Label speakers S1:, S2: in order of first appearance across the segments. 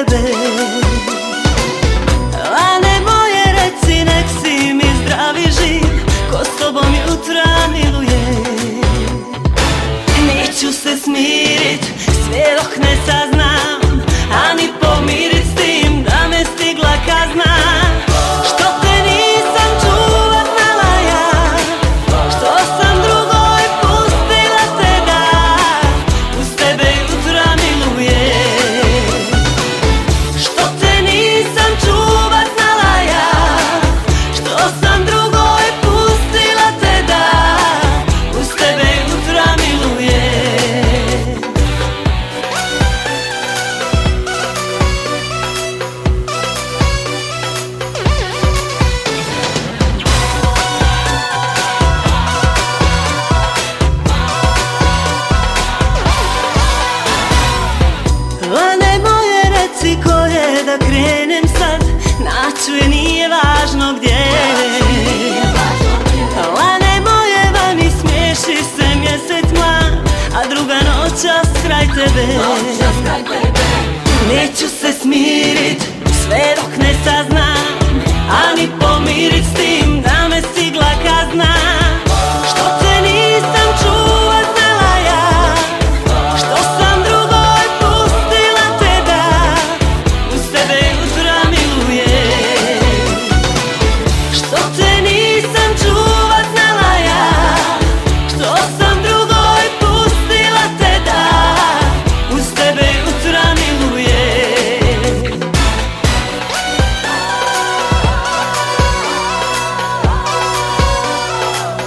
S1: tebe. Lane moje, reci, nek si mi zdravi živ, ko s tobom jutra miluje. Neću se smirit sve dok ne saznam, ani pomirit s tim da me stigla kazna. Što te nisam čuvat znala ja, što sam drugoj pustila te da uz tebe jutra miluje. Što te nisam čuvat znala ja, što sam drugoj pustila te da uz tebe jutra miluje. Lane moje, reci ko je da krenem sad, naću je, nije važno gdje. Lane moje, va mi smiješi se mjesec mlad, a druga noćas kraj tebe. Neću se smirit sve dok ne saznam, ani pomirit s tim da me stigla kazna. Što te nisam čuvat znala ja, što sam drugoj pustila te da uz tebe jutra miluje. Što te nisam čuvat znala ja, što sam drugoj pustila te da uz tebe jutra miluje.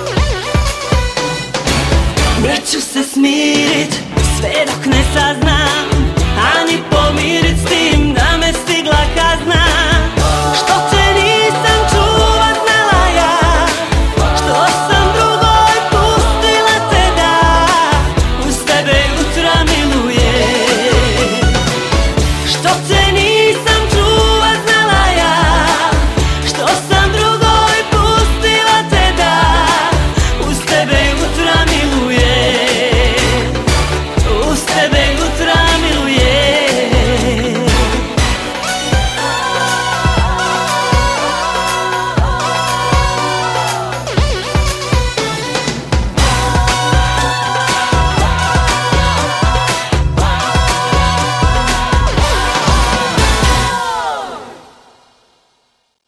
S1: Neću se smirit sve dok ne saznam,